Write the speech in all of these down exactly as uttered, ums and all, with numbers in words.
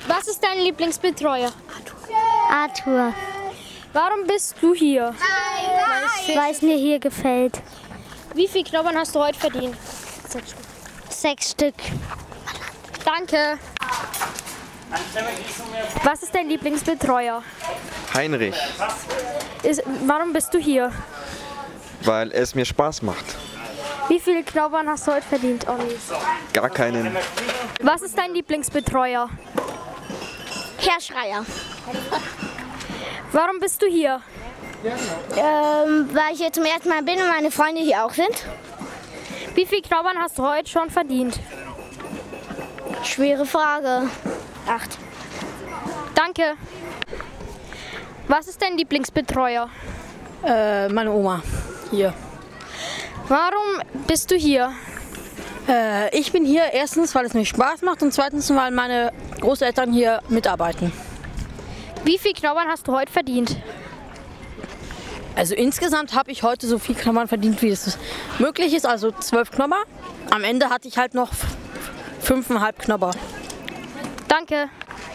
Was ist dein Lieblingsbetreuer? Arthur, Warum bist du hier? weil es mir hier gefällt. Wie viel Knobbern hast du heute verdient? Sechs Stück. Danke. Was ist dein Lieblingsbetreuer? Heinrich, Ist, warum bist du hier? weil es mir Spaß macht. Wie viele Knobbern hast du heute verdient, Olli? Gar keinen. Was ist dein Lieblingsbetreuer? Herr Schreier. Warum bist du hier? Ähm, weil ich hier zum ersten Mal bin und meine Freunde hier auch sind. Wie viele Knobbern hast du heute schon verdient? Schwere Frage. Acht. Danke. Was ist dein Lieblingsbetreuer? Äh, meine Oma. Hier. Warum bist du hier? Äh, ich bin hier erstens, weil es mir Spaß macht und zweitens, weil meine Großeltern hier mitarbeiten. Wie viel Knobbern hast du heute verdient? Also insgesamt habe ich heute so viel Knobbern verdient, wie es möglich ist, also zwölf Knobber. Am Ende hatte ich halt noch f- fünfeinhalb Knobber. Danke.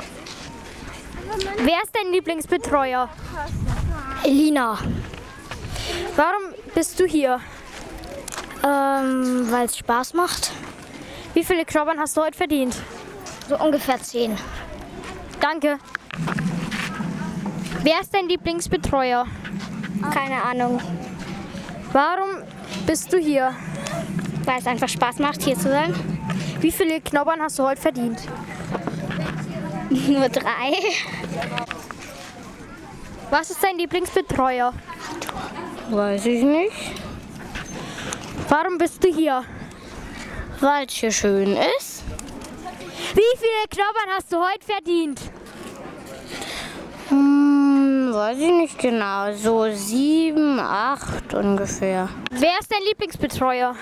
Wer ist dein Lieblingsbetreuer? Elina. Warum bist du hier? Ähm, weil es Spaß macht. Wie viele Knobbern hast du heute verdient? So ungefähr zehn. Danke. Wer ist dein Lieblingsbetreuer? Keine Ahnung. Warum bist du hier? Weil es einfach Spaß macht, hier zu sein. Wie viele Knobbern hast du heute verdient? Nur drei. Was ist dein Lieblingsbetreuer? Weiß ich nicht. Warum bist du hier? Weil es hier schön ist. Wie viele Knobbern hast du heute verdient? Hm, weiß ich nicht genau. So sieben, acht ungefähr. Wer ist dein Lieblingsbetreuer?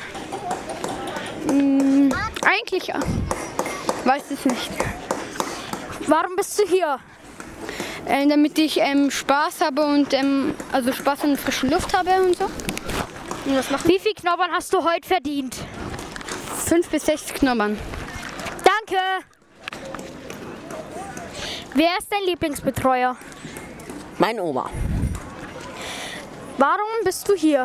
Eigentlich ja. Weiß es nicht. Warum bist du hier? Äh, damit ich ähm, Spaß habe und ähm, also Spaß an der frischen Luft habe und so. Und was machen? Wie viele Knobbern hast du heute verdient? Fünf bis sechs Knobbern. Danke. Wer ist dein Lieblingsbetreuer? Meine Oma. Warum bist du hier?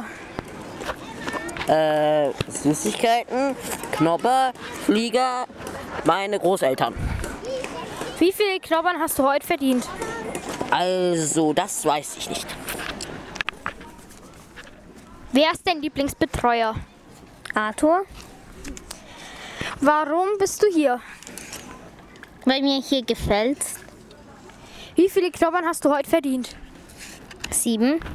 Äh, Süßigkeiten, Knobber, Flieger, meine Großeltern. Wie viele Knobbern hast du heute verdient? Also, das weiß ich nicht. Wer ist dein Lieblingsbetreuer? Arthur. Warum bist du hier? Weil mir hier gefällt. Wie viele Knobbern hast du heute verdient? Sieben.